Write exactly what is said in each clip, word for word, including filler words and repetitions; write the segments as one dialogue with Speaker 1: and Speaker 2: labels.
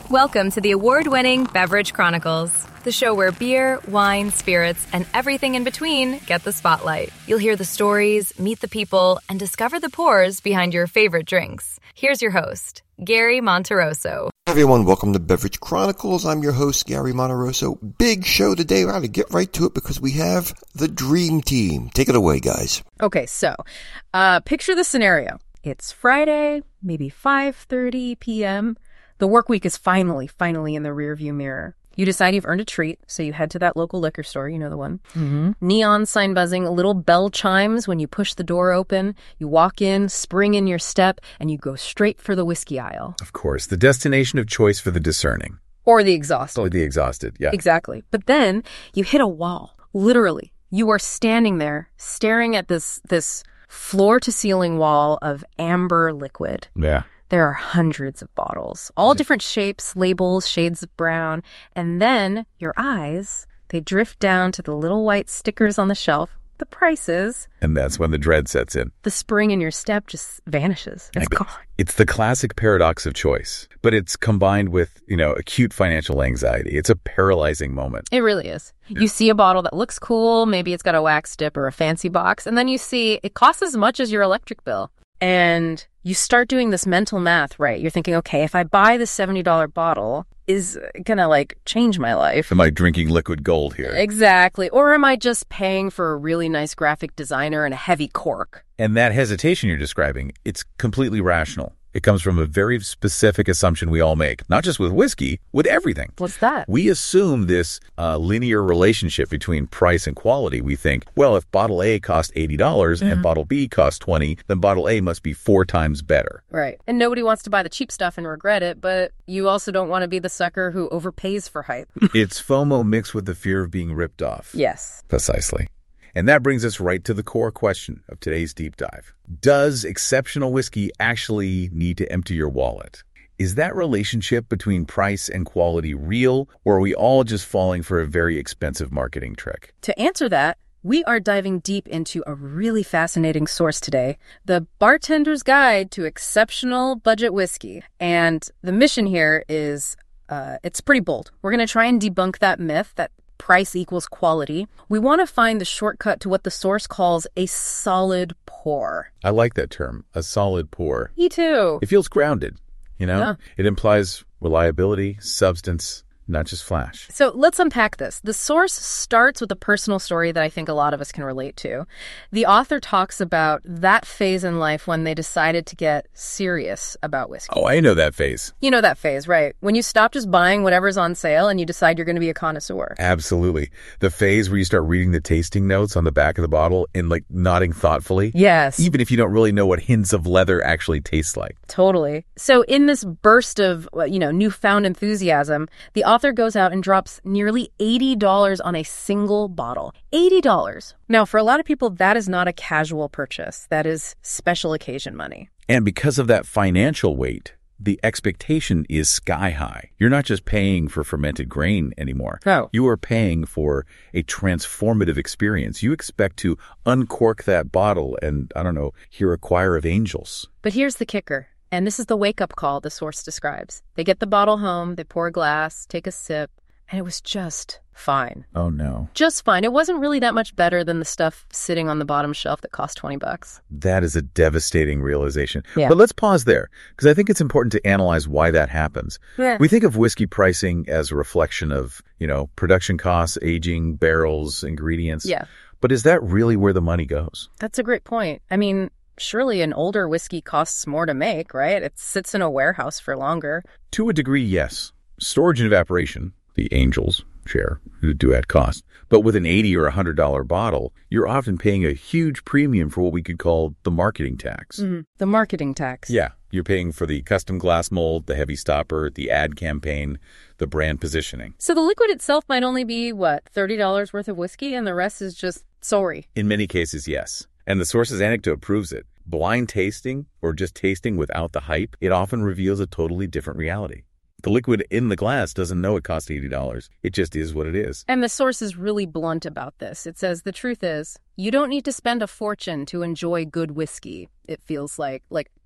Speaker 1: Welcome to the award-winning Beverage Chronicles, the show where beer, wine, spirits, and everything in between get the spotlight. You'll hear the stories, meet the people, and discover the pours behind your favorite drinks. Here's your host, Gary Monterosso.
Speaker 2: Hi everyone, welcome to Beverage Chronicles. I'm your host, Gary Monterosso. Big show today. We're going to get right to it because we have the Dream Team. Take it away, guys.
Speaker 3: Okay, so uh, picture the scenario. It's Friday, maybe five thirty p.m. The work week is finally, finally in the rearview mirror. You decide you've earned a treat, so you head to that local liquor store, you know the one. Mm-hmm. Neon sign buzzing, little bell chimes when you push the door open. You walk in, spring in your step, and you go straight for the whiskey aisle.
Speaker 4: Of course, the destination of choice for the discerning.
Speaker 3: Or the exhausted.
Speaker 4: Or the exhausted, yeah.
Speaker 3: Exactly. But then you hit a wall. Literally, you are standing there staring at this this floor-to-ceiling wall of amber liquid.
Speaker 4: Yeah.
Speaker 3: There are hundreds of bottles, all different shapes, labels, shades of brown. And then your eyes, they drift down to the little white stickers on the shelf, the prices.
Speaker 4: And that's when the dread sets in.
Speaker 3: The spring in your step just vanishes. It's gone.
Speaker 4: It's the classic paradox of choice, but it's combined with, you know, acute financial anxiety. It's a paralyzing moment.
Speaker 3: It really is. Yeah. You see a bottle that looks cool. Maybe it's got a wax dip or a fancy box. And then you see it costs as much as your electric bill. And you start doing this mental math, right? You're thinking, okay, if I buy this seventy dollars bottle, is going to like change my life?
Speaker 4: Am I drinking liquid gold here?
Speaker 3: Exactly. Or am I just paying for a really nice graphic designer and a heavy cork?
Speaker 4: And that hesitation you're describing, it's completely rational. It comes from a very specific assumption we all make, not just with whiskey, with everything.
Speaker 3: What's that?
Speaker 4: We assume this uh, linear relationship between price and quality. We think, well, if bottle A costs eighty dollars mm-hmm. and bottle B costs twenty dollars, then bottle A must be four times better.
Speaker 3: Right. And nobody wants to buy the cheap stuff and regret it, but you also don't want to be the sucker who overpays for hype.
Speaker 4: It's FOMO mixed with the fear of being ripped off.
Speaker 3: Yes.
Speaker 4: Precisely. And that brings us right to the core question of today's deep dive. Does exceptional whiskey actually need to empty your wallet? Is that relationship between price and quality real, or are we all just falling for a very expensive marketing trick?
Speaker 3: To answer that, we are diving deep into a really fascinating source today, the Bartender's Guide to Exceptional Budget Whiskey. And the mission here is, uh, it's pretty bold. We're going to try and debunk that myth that price equals quality. We want to find the shortcut to what the source calls a solid pour.
Speaker 4: I like that term, a solid pour.
Speaker 3: Me too.
Speaker 4: It feels grounded, you know?
Speaker 3: Yeah.
Speaker 4: It implies reliability, substance, not just flash.
Speaker 3: So let's unpack this. The source starts with a personal story that I think a lot of us can relate to. The author talks about that phase in life when they decided to get serious about whiskey.
Speaker 4: Oh, I know that phase.
Speaker 3: You know that phase, right? When you stop just buying whatever's on sale and you decide you're going to be a connoisseur.
Speaker 4: Absolutely. The phase where you start reading the tasting notes on the back of the bottle and like nodding thoughtfully.
Speaker 3: Yes.
Speaker 4: Even if you don't really know what hints of leather actually taste like.
Speaker 3: Totally. So in this burst of, you know, newfound enthusiasm, the author author goes out and drops nearly eighty dollars on a single bottle. eighty dollars. Now, for a lot of people, that is not a casual purchase. That is special occasion money.
Speaker 4: And because of that financial weight, the expectation is sky high. You're not just paying for fermented grain anymore.
Speaker 3: No.
Speaker 4: You are paying for a transformative experience. You expect to uncork that bottle and, I don't know, hear a choir of angels.
Speaker 3: But here's the kicker. And this is the wake-up call the source describes. They get the bottle home, they pour a glass, take a sip, and it was just fine.
Speaker 4: Oh, no.
Speaker 3: Just fine. It wasn't really that much better than the stuff sitting on the bottom shelf that cost twenty bucks.
Speaker 4: That is a devastating realization.
Speaker 3: Yeah.
Speaker 4: But let's pause there, because I think it's important to analyze why that happens.
Speaker 3: Yeah.
Speaker 4: We think of whiskey pricing as a reflection of, you know, production costs, aging, barrels, ingredients.
Speaker 3: Yeah.
Speaker 4: But is that really where the money goes?
Speaker 3: That's a great point. I mean, surely an older whiskey costs more to make, right? It sits in a warehouse for longer.
Speaker 4: To a degree, yes. Storage and evaporation, the angels share, do add cost. But with an eighty dollars or one hundred dollars bottle, you're often paying a huge premium for what we could call the marketing tax.
Speaker 3: Mm-hmm. The marketing tax.
Speaker 4: Yeah. You're paying for the custom glass mold, the heavy stopper, the ad campaign, the brand positioning.
Speaker 3: So the liquid itself might only be, what, thirty dollars worth of whiskey, and the rest is just sorry.
Speaker 4: In many cases, yes. And the source's anecdote proves it. Blind tasting, or just tasting without the hype, it often reveals a totally different reality. The liquid in the glass doesn't know it costs eighty dollars. It just is what it is.
Speaker 3: And the source is really blunt about this. It says, the truth is, you don't need to spend a fortune to enjoy good whiskey. It feels like, like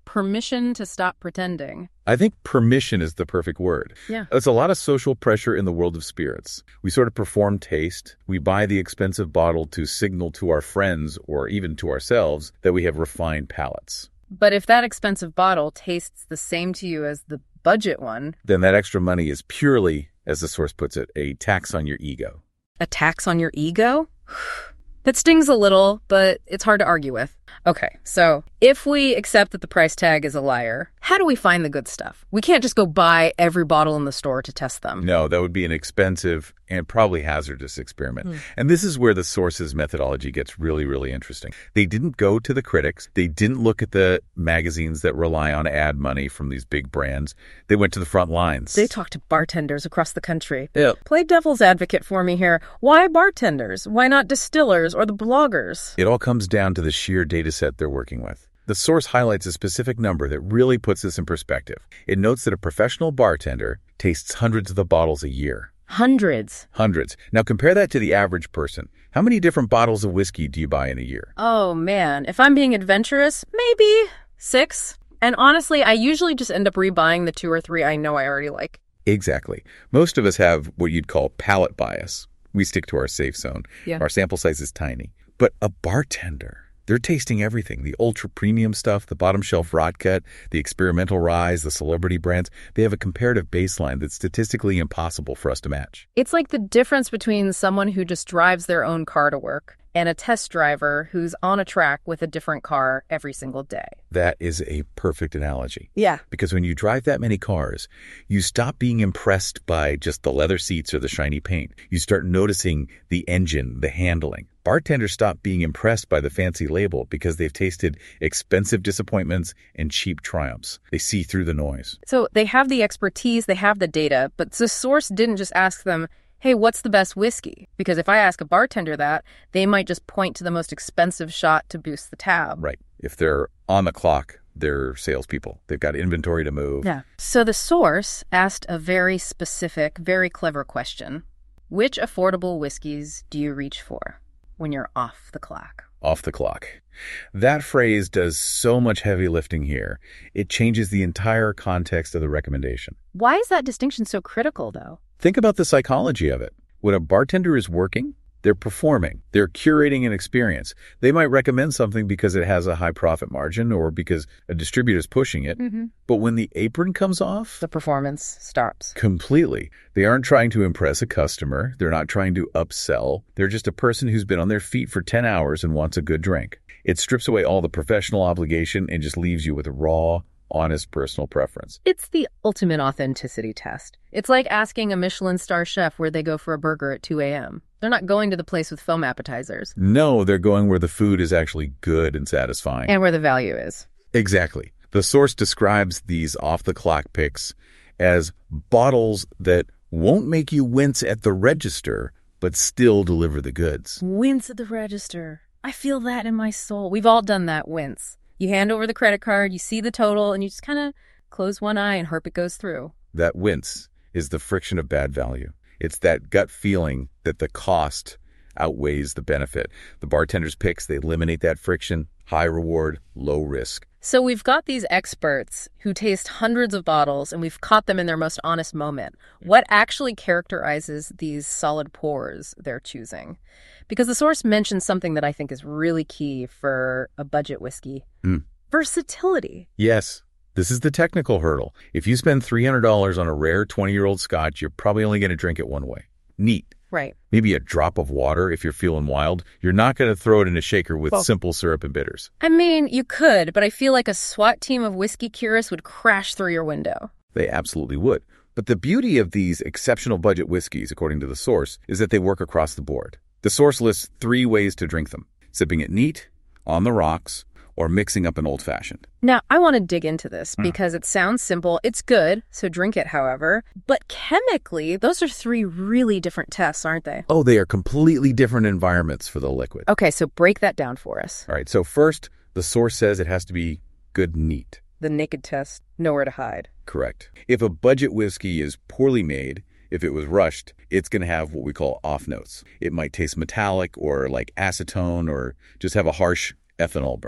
Speaker 3: permission to stop pretending.
Speaker 4: I think permission is the perfect word.
Speaker 3: Yeah.
Speaker 4: There's a lot of social pressure in the world of spirits. We sort of perform taste. We buy the expensive bottle to signal to our friends or even to ourselves that we have refined palates.
Speaker 3: But if that expensive bottle tastes the same to you as the budget one,
Speaker 4: then that extra money is purely, as the source puts it, a tax on your ego.
Speaker 3: a tax on your ego? That stings a little, but it's hard to argue with. Okay, so if we accept that the price tag is a liar, how do we find the good stuff? We can't just go buy every bottle in the store to test them.
Speaker 4: No, that would be an expensive and probably hazardous experiment.
Speaker 3: Hmm.
Speaker 4: And this is where the source's methodology gets really, really interesting. They didn't go to the critics. They didn't look at the magazines that rely on ad money from these big brands. They went to the front lines.
Speaker 3: They talked to bartenders across the country.
Speaker 4: Yeah.
Speaker 3: Play devil's advocate for me here. Why bartenders? Why not distillers or the bloggers?
Speaker 4: It all comes down to the sheer data set they're working with. The source highlights a specific number that really puts this in perspective. It notes that a professional bartender tastes hundreds of the bottles a year.
Speaker 3: Hundreds.
Speaker 4: Hundreds. Now compare that to the average person. How many different bottles of whiskey do you buy in a year?
Speaker 3: Oh, man. If I'm being adventurous, maybe six. And honestly, I usually just end up rebuying the two or three I know I already like.
Speaker 4: Exactly. Most of us have what you'd call palate bias. We stick to our safe zone.
Speaker 3: Yeah.
Speaker 4: Our sample size is tiny. But a bartender, they're tasting everything. The ultra premium stuff, the bottom shelf rot cut, the experimental ryes, the celebrity brands. They have a comparative baseline that's statistically impossible for us to match.
Speaker 3: It's like the difference between someone who just drives their own car to work and a test driver who's on a track with a different car every single day.
Speaker 4: That is a perfect analogy.
Speaker 3: Yeah.
Speaker 4: Because when you drive that many cars, you stop being impressed by just the leather seats or the shiny paint. You start noticing the engine, the handling. Bartenders stop being impressed by the fancy label because they've tasted expensive disappointments and cheap triumphs. They see through the noise.
Speaker 3: So they have the expertise, they have the data, but the source didn't just ask them, hey, what's the best whiskey? Because if I ask a bartender that, they might just point to the most expensive shot to boost the tab.
Speaker 4: Right. If they're on the clock, they're salespeople. They've got inventory to move.
Speaker 3: Yeah. So the source asked a very specific, very clever question. Which affordable whiskeys do you reach for when you're off the clock?
Speaker 4: Off the clock. That phrase does so much heavy lifting here. It changes the entire context of the recommendation.
Speaker 3: Why is that distinction so critical, though?
Speaker 4: Think about the psychology of it. When a bartender is working, they're performing. They're curating an experience. They might recommend something because it has a high profit margin or because a distributor is pushing it.
Speaker 3: Mm-hmm.
Speaker 4: But when the apron comes off,
Speaker 3: The performance stops.
Speaker 4: completely. They aren't trying to impress a customer. They're not trying to upsell. They're just a person who's been on their feet for ten hours and wants a good drink. It strips away all the professional obligation and just leaves you with a raw, honest personal preference.
Speaker 3: It's the ultimate authenticity test. It's like asking a Michelin star chef where they go for a burger at two a.m. They're not going to the place with foam appetizers.
Speaker 4: No, they're going where the food is actually good and satisfying.
Speaker 3: And where the value is.
Speaker 4: Exactly. The source describes these off-the-clock picks as bottles that won't make you wince at the register, but still deliver the goods.
Speaker 3: Wince at the register. I feel that in my soul. We've all done that wince. You hand over the credit card, you see the total, and you just kind of close one eye and hope it goes through.
Speaker 4: That wince is the friction of bad value. It's that gut feeling that the cost outweighs the benefit. The bartender's picks, they eliminate that friction. High reward, low risk.
Speaker 3: So we've got these experts who taste hundreds of bottles, and we've caught them in their most honest moment. What actually characterizes these solid pours they're choosing? Because the source mentions something that I think is really key for a budget whiskey.
Speaker 4: Mm.
Speaker 3: Versatility.
Speaker 4: Yes, this is the technical hurdle. If you spend three hundred dollars on a rare twenty-year-old scotch, you're probably only going to drink it one way. Neat.
Speaker 3: Right.
Speaker 4: Maybe a drop of water if you're feeling wild. You're not going to throw it in a shaker with
Speaker 3: Well,
Speaker 4: simple syrup and bitters.
Speaker 3: I mean, you could, but I feel like a SWAT team of whiskey curists would crash through your window.
Speaker 4: They absolutely would. But the beauty of these exceptional budget whiskeys, according to the source, is that they work across the board. The source lists three ways to drink them: sipping it neat, on the rocks, or mixing up an old-fashioned.
Speaker 3: Now, I want to dig into this because it sounds simple. It's good, so drink it, however. But chemically, those are three really different tests, aren't they?
Speaker 4: Oh, they are completely different environments for the liquid.
Speaker 3: Okay, so break that down for us.
Speaker 4: All right, so first, the source says it has to be good neat.
Speaker 3: The naked test, nowhere to hide.
Speaker 4: Correct. If a budget whiskey is poorly made, if it was rushed, it's going to have what we call off notes. It might taste metallic or like acetone or just have a harsh ethanol burn.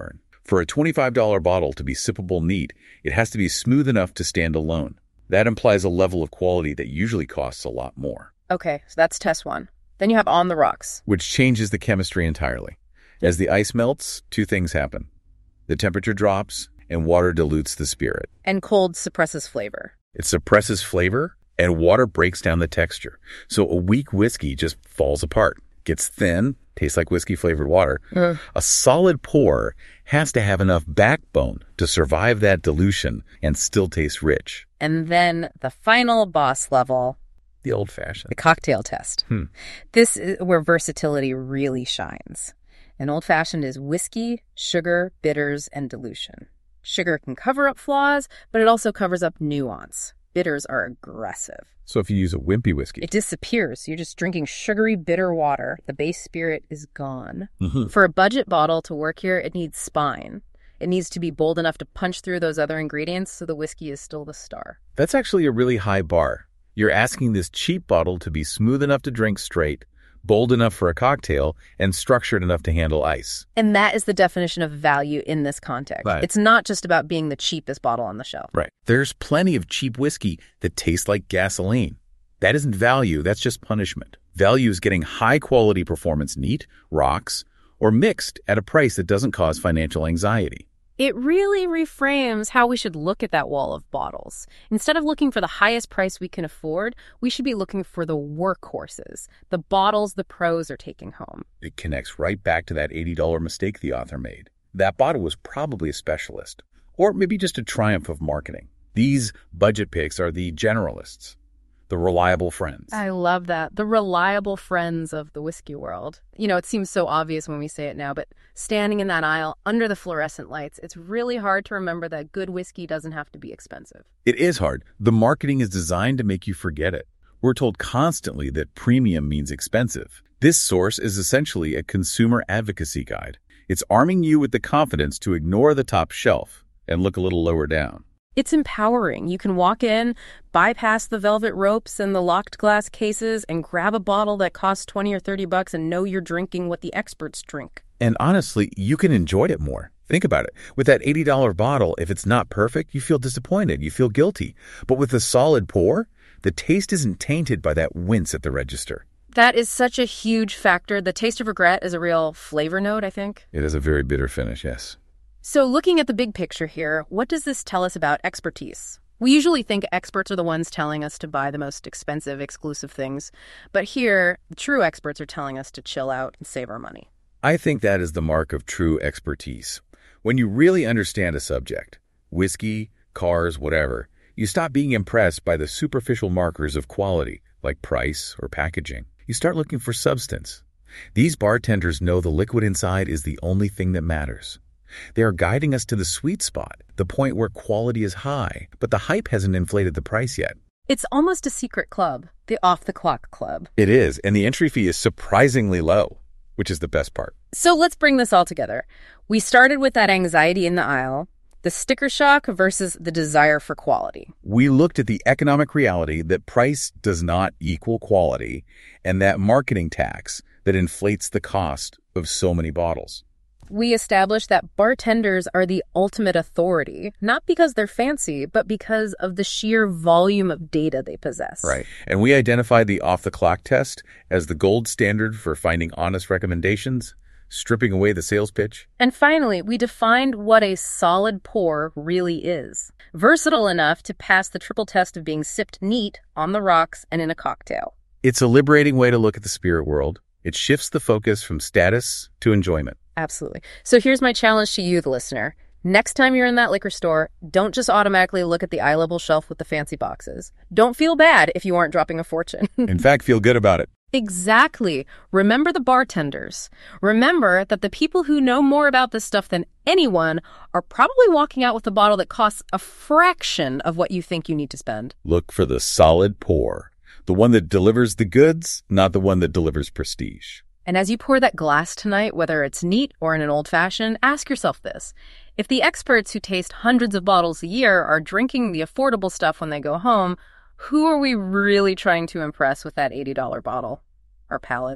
Speaker 4: For a twenty-five dollar bottle to be sippable neat, it has to be smooth enough to stand alone. That implies a level of quality that usually costs a lot more.
Speaker 3: Okay, so that's test one. Then you have On the Rocks,
Speaker 4: which changes the chemistry entirely. As the ice melts, two things happen. The temperature drops, and water dilutes the spirit.
Speaker 3: And cold suppresses flavor.
Speaker 4: It suppresses flavor, and water breaks down the texture. So a weak whiskey just falls apart, gets thin, tastes like whiskey-flavored water. Uh. A solid pour has to have enough backbone to survive that dilution and still taste rich.
Speaker 3: And then the final boss level,
Speaker 4: the old-fashioned.
Speaker 3: The cocktail test.
Speaker 4: Hmm.
Speaker 3: This is where versatility really shines. An old-fashioned is whiskey, sugar, bitters, and dilution. Sugar can cover up flaws, but it also covers up nuance. Bitters are aggressive.
Speaker 4: So if you use a wimpy whiskey,
Speaker 3: it disappears. You're just drinking sugary, bitter water. The base spirit is gone.
Speaker 4: Mm-hmm.
Speaker 3: For a budget bottle to work here, it needs spine. It needs to be bold enough to punch through those other ingredients so the whiskey is still the star.
Speaker 4: That's actually a really high bar. You're asking this cheap bottle to be smooth enough to drink straight, bold enough for a cocktail, and structured enough to handle ice.
Speaker 3: And that is the definition of value in this context.
Speaker 4: Right.
Speaker 3: It's not just about being the cheapest bottle on the shelf.
Speaker 4: Right. There's plenty of cheap whiskey that tastes like gasoline. That isn't value, that's just punishment. Value is getting high-quality performance neat, rocks, or mixed at a price that doesn't cause financial anxiety.
Speaker 3: It really reframes how we should look at that wall of bottles. Instead of looking for the highest price we can afford, we should be looking for the workhorses, the bottles the pros are taking home.
Speaker 4: It connects right back to that eighty dollar mistake the author made. That bottle was probably a specialist, or maybe just a triumph of marketing. These budget picks are the generalists, the reliable friends.
Speaker 3: I love that. The reliable friends of the whiskey world. You know, it seems so obvious when we say it now, but standing in that aisle under the fluorescent lights, it's really hard to remember that good whiskey doesn't have to be expensive.
Speaker 4: It is hard. The marketing is designed to make you forget it. We're told constantly that premium means expensive. This source is essentially a consumer advocacy guide. It's arming you with the confidence to ignore the top shelf and look a little lower down.
Speaker 3: It's empowering. You can walk in, bypass the velvet ropes and the locked glass cases, and grab a bottle that costs twenty or thirty bucks and know you're drinking what the experts drink.
Speaker 4: And honestly, you can enjoy it more. Think about it. With that eighty dollar bottle, if it's not perfect, you feel disappointed. You feel guilty. But with a solid pour, the taste isn't tainted by that wince at the register.
Speaker 3: That is such a huge factor. The taste of regret is a real flavor note, I think.
Speaker 4: It has a very bitter finish, yes.
Speaker 3: So looking at the big picture here, what does this tell us about expertise? We usually think experts are the ones telling us to buy the most expensive, exclusive things. But here, the true experts are telling us to chill out and save our money.
Speaker 4: I think that is the mark of true expertise. When you really understand a subject, whiskey, cars, whatever, you stop being impressed by the superficial markers of quality, like price or packaging. You start looking for substance. These bartenders know the liquid inside is the only thing that matters. They are guiding us to the sweet spot, the point where quality is high, but the hype hasn't inflated the price yet.
Speaker 3: It's almost a secret club, the off-the-clock club.
Speaker 4: It is, and the entry fee is surprisingly low, which is the best part.
Speaker 3: So let's bring this all together. We started with that anxiety in the aisle, the sticker shock versus the desire for quality.
Speaker 4: We looked at the economic reality that price does not equal quality, and that marketing tax that inflates the cost of so many bottles.
Speaker 3: We established that bartenders are the ultimate authority, not because they're fancy, but because of the sheer volume of data they possess.
Speaker 4: Right. And we identified the off-the-clock test as the gold standard for finding honest recommendations, stripping away the sales pitch.
Speaker 3: And finally, we defined what a solid pour really is. Versatile enough to pass the triple test of being sipped neat, on the rocks, and in a cocktail.
Speaker 4: It's a liberating way to look at the spirit world. It shifts the focus from status to enjoyment.
Speaker 3: Absolutely. So here's my challenge to you, the listener. Next time you're in that liquor store, don't just automatically look at the eye-level shelf with the fancy boxes. Don't feel bad if you aren't dropping a fortune.
Speaker 4: In fact, feel good about it.
Speaker 3: Exactly. Remember the bartenders. Remember that the people who know more about this stuff than anyone are probably walking out with a bottle that costs a fraction of what you think you need to spend.
Speaker 4: Look for the solid pour. The one that delivers the goods, not the one that delivers prestige.
Speaker 3: And as you pour that glass tonight, whether it's neat or in an old-fashioned, ask yourself this. If the experts who taste hundreds of bottles a year are drinking the affordable stuff when they go home, who are we really trying to impress with that eighty dollar bottle? Our palates?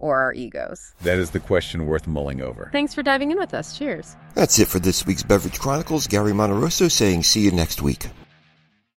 Speaker 3: or our egos?
Speaker 4: That is the question worth mulling over.
Speaker 3: Thanks for diving in with us. Cheers.
Speaker 2: That's it for this week's Beverage Chronicles. Gary Monterosso saying see you next week.